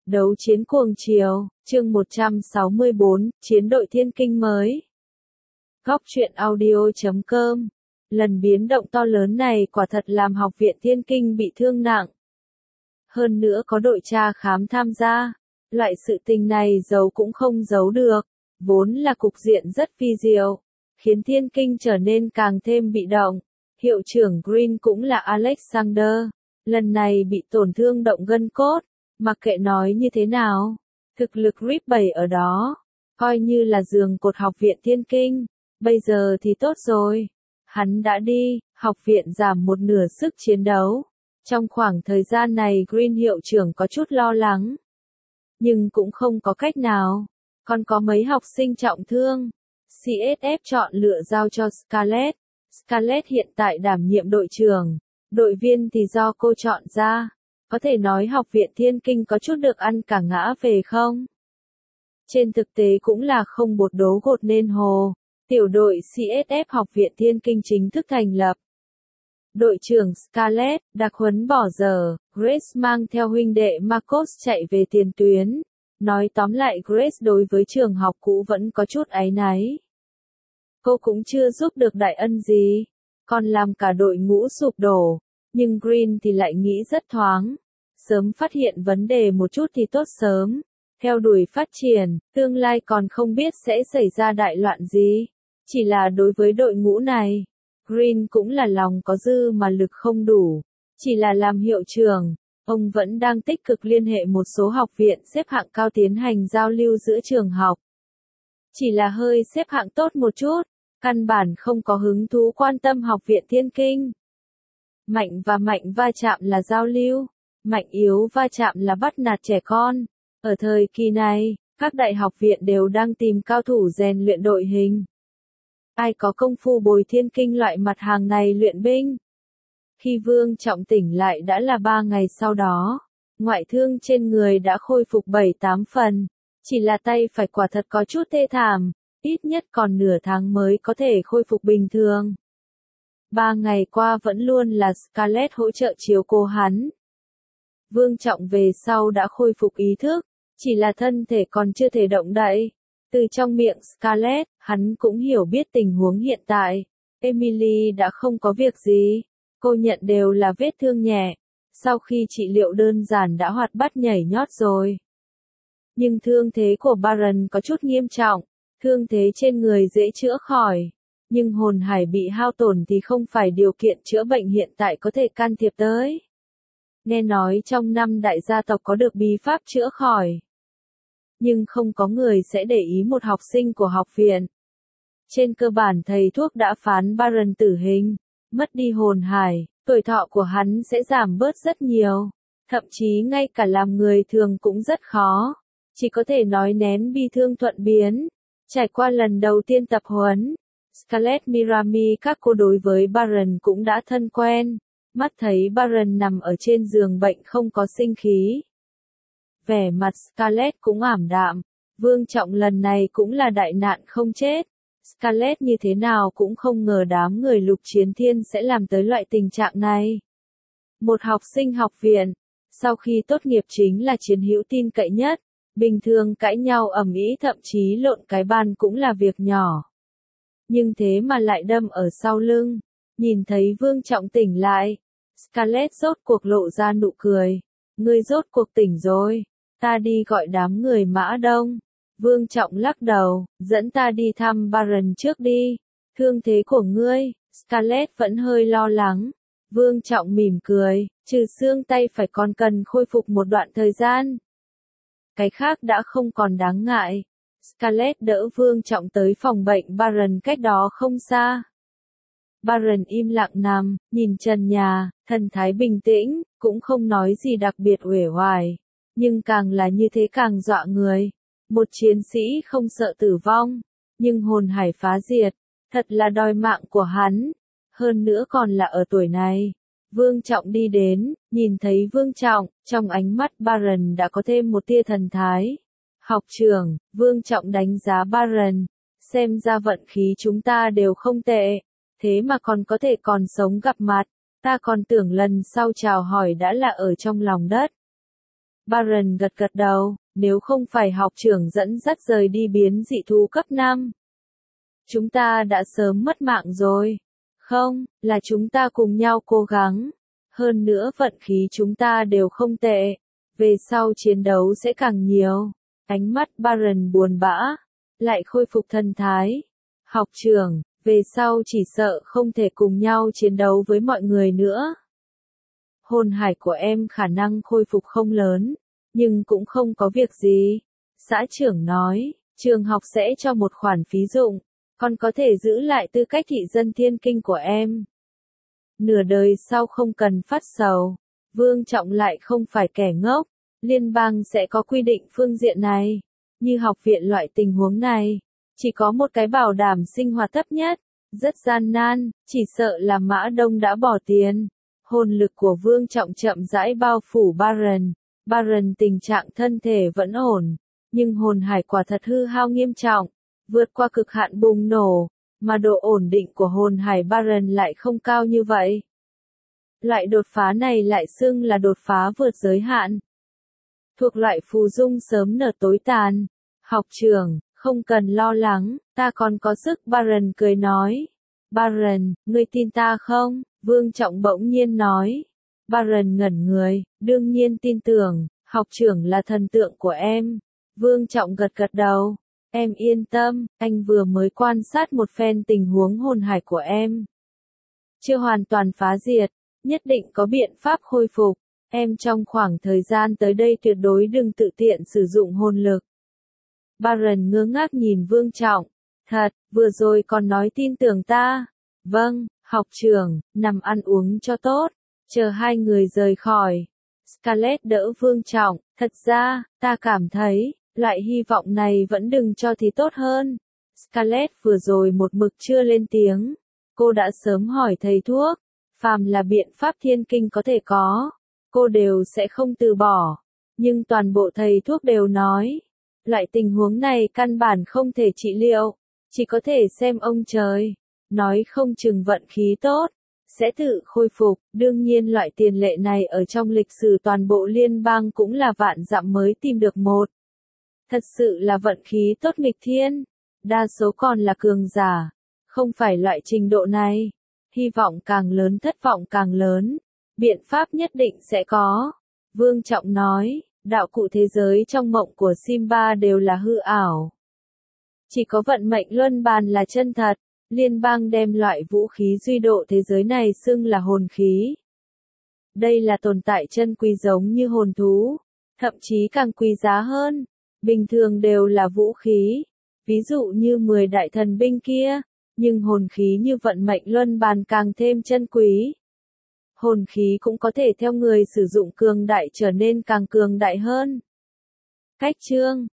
Đấu chiến cuồng chiều, chương 164, chiến đội thiên kinh mới. Góc truyện audio.com. Lần biến động to lớn này quả thật làm học viện thiên kinh bị thương nặng. Hơn nữa có đội tra khám tham gia. Loại sự tình này giấu cũng không giấu được. Vốn là cục diện rất vi diệu, khiến thiên kinh trở nên càng thêm bị động. Hiệu trưởng Green cũng là Alexander. Lần này bị tổn thương động gân cốt. Mặc kệ nói như thế nào, thực lực Rip bày ở đó, coi như là giường cột học viện thiên kinh, bây giờ thì tốt rồi. Hắn đã đi, học viện giảm một nửa sức chiến đấu. Trong khoảng thời gian này Green hiệu trưởng có chút lo lắng. Nhưng cũng không có cách nào, còn có mấy học sinh trọng thương. CSF chọn lựa giao cho Scarlett. Scarlett hiện tại đảm nhiệm đội trưởng, đội viên thì do cô chọn ra. Có thể nói học viện thiên kinh có chút được ăn cả ngã về không? Trên thực tế cũng là không bột đố gột nên hồ. Tiểu đội CSF học viện thiên kinh chính thức thành lập. Đội trưởng Scarlett, đặc huấn bỏ giờ, Grace mang theo huynh đệ Marcos chạy về tiền tuyến. Nói tóm lại Grace đối với trường học cũ vẫn có chút áy náy. Cô cũng chưa giúp được đại ân gì, còn làm cả đội ngũ sụp đổ. Nhưng Green thì lại nghĩ rất thoáng. Sớm phát hiện vấn đề một chút thì tốt sớm. Theo đuổi phát triển, tương lai còn không biết sẽ xảy ra đại loạn gì. Chỉ là đối với đội ngũ này, Green cũng là lòng có dư mà lực không đủ. Chỉ là làm hiệu trưởng, ông vẫn đang tích cực liên hệ một số học viện xếp hạng cao tiến hành giao lưu giữa trường học. Chỉ là hơi xếp hạng tốt một chút, căn bản không có hứng thú quan tâm học viện thiên kinh. Mạnh và mạnh va chạm là giao lưu, mạnh yếu va chạm là bắt nạt trẻ con. Ở thời kỳ này, các đại học viện đều đang tìm cao thủ rèn luyện đội hình. Ai có công phu bồi thiên kinh loại mặt hàng này luyện binh? Khi Vương Trọng tỉnh lại đã là 3 ngày sau đó, ngoại thương trên người đã khôi phục 7-8 phần. Chỉ là tay phải quả thật có chút thê thảm, ít nhất còn nửa tháng mới có thể khôi phục bình thường. 3 ngày qua vẫn luôn là Scarlett hỗ trợ chiếu cố hắn. Vương Trọng về sau đã khôi phục ý thức, chỉ là thân thể còn chưa thể động đậy. Từ trong miệng Scarlett, hắn cũng hiểu biết tình huống hiện tại. Emily đã không có việc gì, cô nhận đều là vết thương nhẹ. Sau khi trị liệu đơn giản đã hoạt bát nhảy nhót rồi. Nhưng thương thế của Baron có chút nghiêm trọng, thương thế trên người dễ chữa khỏi. Nhưng hồn hải bị hao tổn thì không phải điều kiện chữa bệnh hiện tại có thể can thiệp tới. Nghe nói trong 5 đại gia tộc có được bí pháp chữa khỏi. Nhưng không có người sẽ để ý một học sinh của học viện. Trên cơ bản thầy thuốc đã phán Baron tử hình, mất đi hồn hải, tuổi thọ của hắn sẽ giảm bớt rất nhiều. Thậm chí ngay cả làm người thường cũng rất khó. Chỉ có thể nói nén bi thương thuận biến. Trải qua lần đầu tiên tập huấn, Scarlett Mirami các cô đối với Baron cũng đã thân quen. Mắt thấy Baron nằm ở trên giường bệnh không có sinh khí. Vẻ mặt Scarlett cũng ảm đạm. Vương Trọng lần này cũng là đại nạn không chết. Scarlett như thế nào cũng không ngờ đám người Lục Chiến Thiên sẽ làm tới loại tình trạng này. Một học sinh học viện, sau khi tốt nghiệp chính là chiến hữu tin cậy nhất. Bình thường cãi nhau ầm ĩ thậm chí lộn cái bàn cũng là việc nhỏ. Nhưng thế mà lại đâm ở sau lưng. Nhìn thấy Vương Trọng tỉnh lại, Scarlett rốt cuộc lộ ra nụ cười. Ngươi rốt cuộc tỉnh rồi, ta đi gọi đám người Mã Đông. Vương Trọng lắc đầu, dẫn ta đi thăm Baron trước đi. Thương thế của ngươi, Scarlett vẫn hơi lo lắng. Vương Trọng mỉm cười, trừ xương tay phải còn cần khôi phục một đoạn thời gian. Cái khác đã không còn đáng ngại. Scarlett đỡ Vương Trọng tới phòng bệnh Baron cách đó không xa. Baron im lặng nằm, nhìn trần nhà, thần thái bình tĩnh, cũng không nói gì đặc biệt uể oải. Nhưng càng là như thế càng dọa người. Một chiến sĩ không sợ tử vong, nhưng hồn hải phá diệt, thật là đòi mạng của hắn. Hơn nữa còn là ở tuổi này. Vương Trọng đi đến, nhìn thấy Vương Trọng, trong ánh mắt Baron đã có thêm một tia thần thái. Học trưởng, Vương Trọng đánh giá Baron, xem ra vận khí chúng ta đều không tệ, thế mà còn có thể còn sống gặp mặt, ta còn tưởng lần sau chào hỏi đã là ở trong lòng đất. Baron gật gật đầu, nếu không phải học trưởng dẫn dắt rời đi biến dị thú cấp 5. Chúng ta đã sớm mất mạng rồi. Không, là chúng ta cùng nhau cố gắng. Hơn nữa vận khí chúng ta đều không tệ. Về sau chiến đấu sẽ càng nhiều. Ánh mắt Baron buồn bã, lại khôi phục thần thái. Học trưởng, về sau chỉ sợ không thể cùng nhau chiến đấu với mọi người nữa. Hồn hải của em khả năng khôi phục không lớn, nhưng cũng không có việc gì. Xã trưởng nói, trường học sẽ cho một khoản phí dụng, còn có thể giữ lại tư cách thị dân thiên kinh của em. Nửa đời sau không cần phát sầu. Vương Trọng lại không phải kẻ ngốc, liên bang sẽ có quy định phương diện này. Như học viện loại tình huống này, chỉ có một cái bảo đảm sinh hoạt thấp nhất, rất gian nan, chỉ sợ là Mã Đông đã bỏ tiền. Hồn lực của Vương Trọng chậm rãi bao phủ Baron. Baron tình trạng thân thể vẫn ổn, nhưng hồn hải quả thật hư hao nghiêm trọng, vượt qua cực hạn bùng nổ, mà độ ổn định của hồn hải Baron lại không cao như vậy. Loại đột phá này lại xưng là đột phá vượt giới hạn. Thuộc loại phù dung sớm nở tối tàn. Học trưởng, không cần lo lắng, ta còn có sức. Baron cười nói. Baron, ngươi tin ta không? Vương Trọng bỗng nhiên nói. Baron ngẩn người, đương nhiên tin tưởng, học trưởng là thần tượng của em. Vương Trọng gật gật đầu. Em yên tâm, anh vừa mới quan sát một phen tình huống hồn hải của em. Chưa hoàn toàn phá diệt, nhất định có biện pháp khôi phục. Em trong khoảng thời gian tới đây tuyệt đối đừng tự tiện sử dụng hồn lực. Baron ngơ ngác nhìn Vương Trọng. Thật, vừa rồi còn nói tin tưởng ta. Vâng, học trưởng, nằm ăn uống cho tốt. Chờ hai người rời khỏi. Scarlett đỡ Vương Trọng. Thật ra, ta cảm thấy, loại hy vọng này vẫn đừng cho thì tốt hơn. Scarlett vừa rồi một mực chưa lên tiếng. Cô đã sớm hỏi thầy thuốc. Phàm là biện pháp thiên kinh có thể có, cô đều sẽ không từ bỏ. Nhưng toàn bộ thầy thuốc đều nói, loại tình huống này căn bản không thể trị liệu, chỉ có thể xem ông trời. Nói không chừng vận khí tốt, sẽ tự khôi phục. Đương nhiên loại tiền lệ này ở trong lịch sử toàn bộ liên bang cũng là vạn dặm mới tìm được một. Thật sự là vận khí tốt nghịch thiên, đa số còn là cường giả, không phải loại trình độ này. Hy vọng càng lớn thất vọng càng lớn, biện pháp nhất định sẽ có. Vương Trọng nói, đạo cụ thế giới trong mộng của Simba đều là hư ảo. Chỉ có vận mệnh luân bàn là chân thật. Liên bang đem loại vũ khí duy độ thế giới này xưng là hồn khí. Đây là tồn tại chân quý giống như hồn thú, thậm chí càng quý giá hơn. Bình thường đều là vũ khí, ví dụ như 10 đại thần binh kia, nhưng hồn khí như vận mệnh luân bàn càng thêm chân quý. Hồn khí cũng có thể theo người sử dụng cường đại trở nên càng cường đại hơn. Cách chương